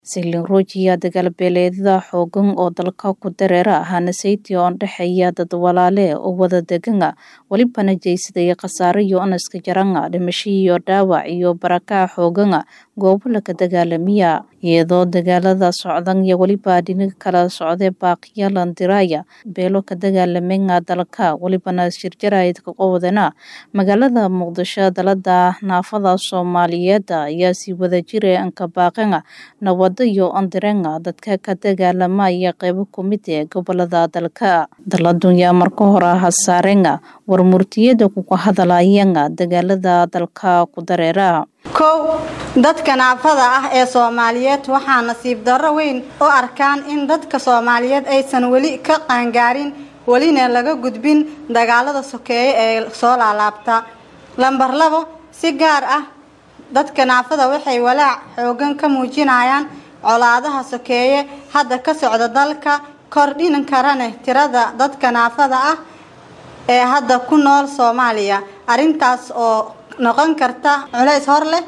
Silin Rojiya dagaalbeeleedyada xooggan oo dalka ku dareera ahana saytii oo dhexeeya dad walaale oo wada degan walibana jeysadaya khasaare iyo anaska jaranga dhimasho iyo dhaawac iyo baraka xooggan goobo la ka dagaalamiya iyadoo dagaalada socdan iyo waliba dhinaca kala socday baaqiyalan diraya beelo ka dagaalameen dalka walibana shirjarayd ka qowdana magaalada Muqdisho dalada naafada Soomaaliyeed ayaa si wada jiray an ka baaqan iyo andirenga dadka ka dagaalamaya qaybo kumid ee gobolada dalka daladunya marka hore hasaarenga war murtiyada ku hadlayeen dagaalada dalka ku dareera dadka naafada ah ee Soomaaliyeed waxaa nasiib darro weyn oo arkaan in dadka Soomaaliyeed aysan wali ka qaangaarin walina laga gudbin dagaalada sokeeye ee soo laalaabta lambar 2 si gaar ah dadka naafada waxay walaac xooggan ka muujinayaan colaadaha sokeeye hadda ka socda dalka kordhin karana tirada dadka naafada ah ee hadda ku nool Soomaaliya arintaas oo noqon karta culays hor leh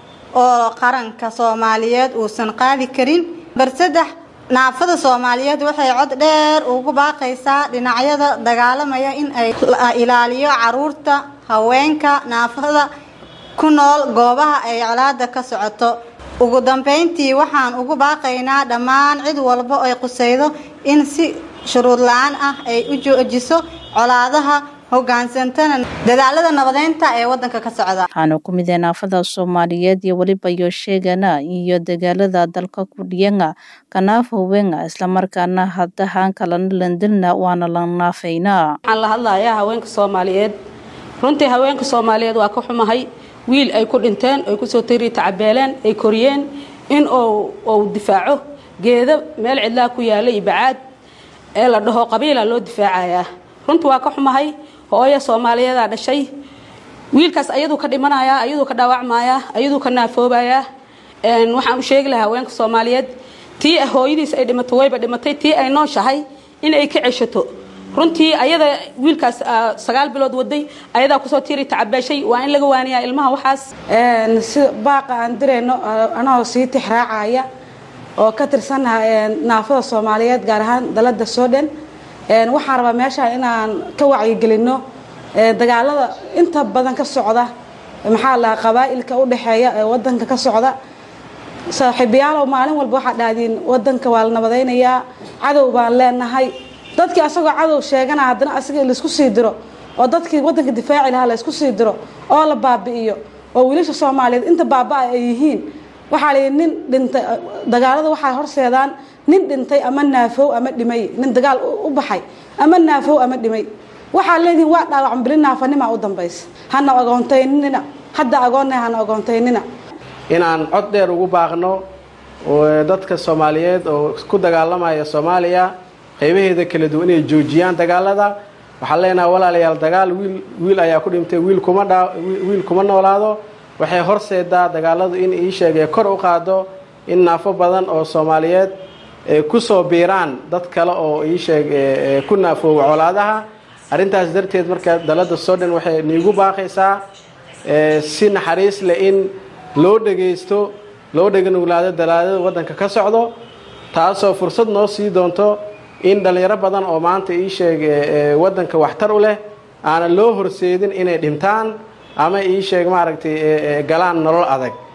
oo qaranka Soomaaliyeed uusan qaadi karin barsaddex naafada Soomaaliyeed waxay cod dheer ugu baaqaysaa dhinacyada dagaalamaya in ay ilaaliyo caruurta haweenka naafada ku nool goobaha ay colaada ka socoto ugu dambeyntii waxaan ugu baaqaynaa dhammaan cid walba oo ay qusaydo in si shuruud la'aan ah ay u joojiso colaadaha hogaansantana dadaalada nabadeynta ee wadanka ka socda waxaana ku mid ah naafada Soomaaliyeed iyo waliba iyo sheegana iyo dagaalada dalka ku dhiyana kanaafo weyn isla markaana hadda han kala landilna waana la naafayna waxaan la hadlayaa haweenka Soomaaliyeed runtii haweenka Soomaaliyeed waa ka xumahay wiil ay ku dhinteen ay ku soo tiiri tacabeeleen ay koriyeen in oo difaaco geeda meel cidla ku yaalay bacaad ee la dhaho qabiila loo difaacaya runtii waa ka xumahay hooyo Soomaaliyeed dhashay wiilkaas ayadu ka dhimanaya ayadu ka dhaawacmaya ayadu ka naafoobaya waxaan u sheegi lahaa haweenka Soomaaliyeed tii hooyadiis ay dhimatay wayba dhimatay tii ay nooshahay in ay ka ceshato runtii ayada wiilkaas 9 bilood waday ayada ku soo tiiri tacabeeshay waa in laga waaniyaa ilmaha waxaas si baaqa aan direeno anoo sii tixraacaya oo ka tirsanahay naafada Soomaaliyeed gaar ahaan dalada Suudaan waxaan rabaa meesha inaan ka wacyi gelino dagaalada inta badan ka socda maxaa la qabaa'ilka u dhaxeeya ee wadanka ka socda saaxiibayaal maalin walba waxa dhaadin wadanka waa la nabadeynaya cadow baan leenahay dadkii asagoo cadow sheegana haddana asaga la isku sii diro oo dadkii wadanka difaaci lahaa la isku sii diro oo la baabi'iyo oo wiilasha Soomaaliyeed inta baabaa ay yihiin waxa la nin dhintay dagaalada waxa horseedaan nin dhintay ama naafow ama dhimay nin dagaal u baxay ama naafow ama dhimay waxa leeyihiin waa dhaawac bilin naafanima u dambaysa hana ogoontaynina hadda agoonay hana ogoontaynina inaan cod dheer ugu baaqno oo dadka Soomaaliyeed oo ku dagaalamaya Soomaaliya qaybaheeda kala duwan ay joojiyaan dagaalada waxa leenahay walaalayaal dagaal wiil ayaa ku dhintay wiil kuma noolaado waxay horseedaa dagaaladu in ay sheegay kor u qaado in naafo badan oo Soomaaliyeed ku soo biiraan dad kale oo ay sheegay ku naafo colaadaha arintaas darteed marka dalada Suudaan waxay niigu baaqaysaa si naxariis leh in loo dhageysto loo dhaganuglaado dalaalada wadanka ka socdo taasoo fursad noo sii doonto in dhalinyaro badan oo maanta ii sheegay wadanka waxtar u leh aan loo horseedin inay dhintaan ama ii sheeg maaragtay galaan nolol adag